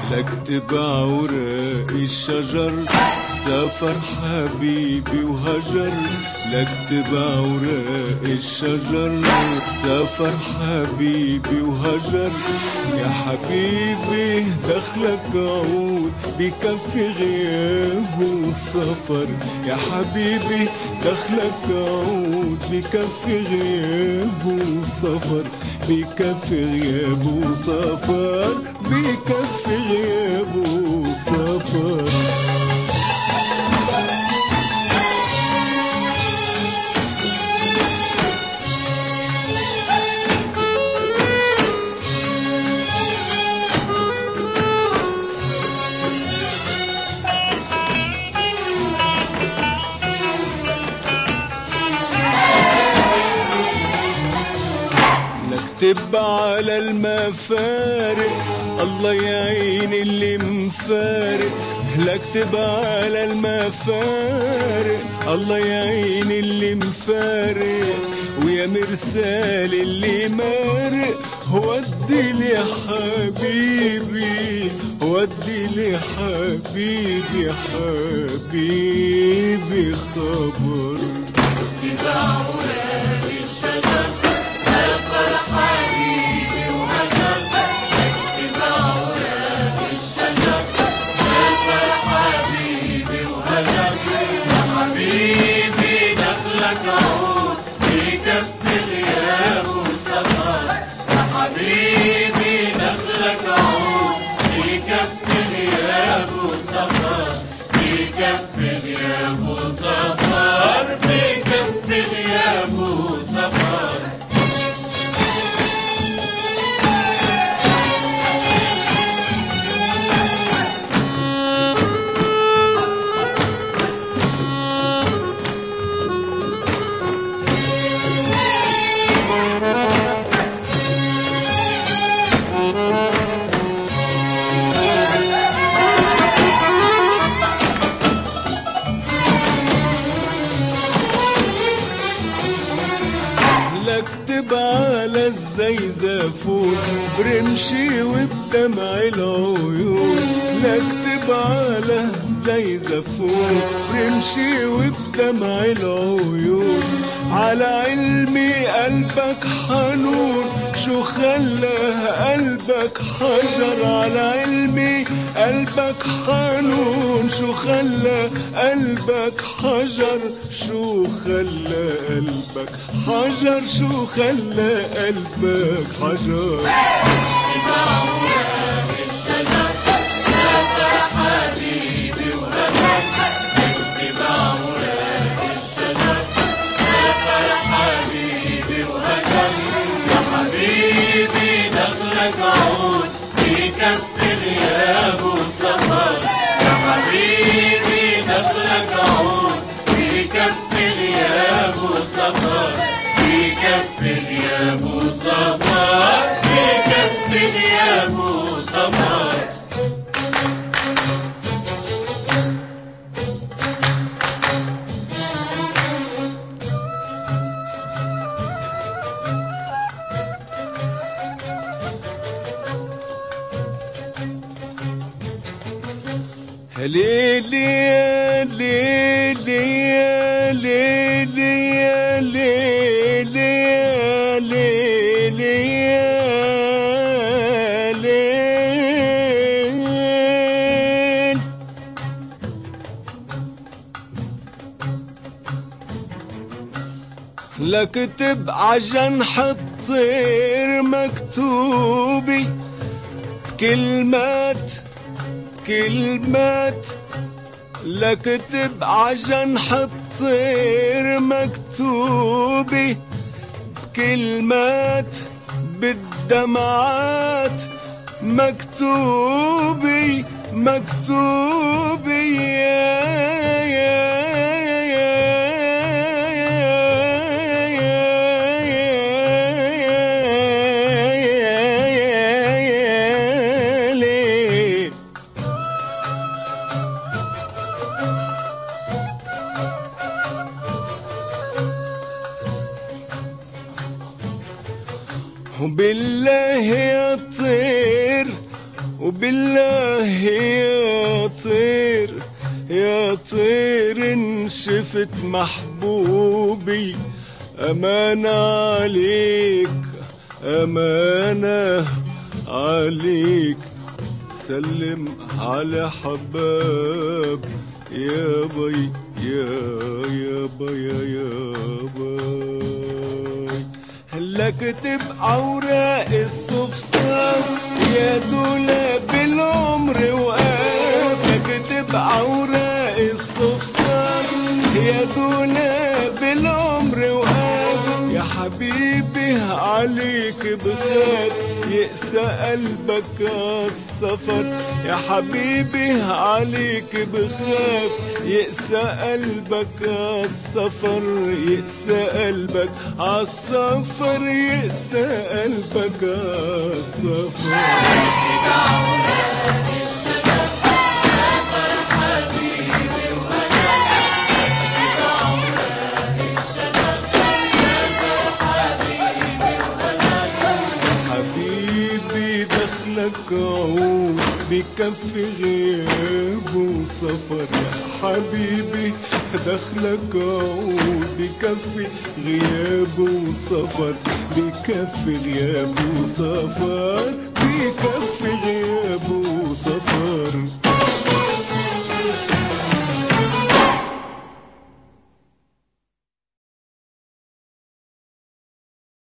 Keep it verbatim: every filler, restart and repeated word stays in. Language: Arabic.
لاكتب اوراق الشجر سافر حبيبي وهجر. لاكتب اوراق الشجر سافر حبيبي وهجر. يا حبيبي دخلك عود بكفي غياب وسفر. يا حبيبي دخلك عود بكفي غياب وسفر. بكفي غياب وسفر. بكفي غياب وسفر. لاكتب على المفارق الله يعين اللي مفارق. لاكتب على المفارق الله يعين اللي مفارق. ويا مرسال اللي مارق ودي لي حبيبي. ودي لي حبيبي حبيبي خبر. لاكتب على الزيزفون برمشي وبدمع العيون. لاكتب على الزيزفون برمشي وبدمع العيون. على علمي قلبك حنون شو خلاه قلبك حجر. على علمي قلبك حنون شو خلى قلبك حجر. شو خلى قلبك حجر. شو خلى قلبك حجر. عود بكفي غياب وسفر. يا حبيبي دخلك عود بكفي غياب وسفر. بكفي غياب وسفر. بكفي غياب وسفر. ليلي يا ليلي يا ليلي يا ليلي يا ليلي يا ليل. لاكتب عجنح الطير مكتوبي بكلمات كلمات. لاكتب عجنح الطير مكتوبي بكلمات بالدمعات. مكتوبي مكتوبي يا يا وبالله يا طير وبالله يا طير يا طير إن شفت محبوبي أمانة عليك أمانة عليك سلم على حباب يا بي يا يا بي يا بي هلا كتب أوراق الصفصاف يا دولاب العمر وقاف كتب أوراق الصفصاف يا دولاب العمر وقاف يا حبيبي عليك بخاف يقسى قلبك عالسفر يا حبيبي عليك بخاف يقسى قلبك عالسفر يقسى قلبك عالسفر يقسى قلبك عالسفر دخلك عود بكفي غياب وسفر يا حبيبي دخلك عود بكفي غياب وسفر بكفي غياب وسفر بكفي غياب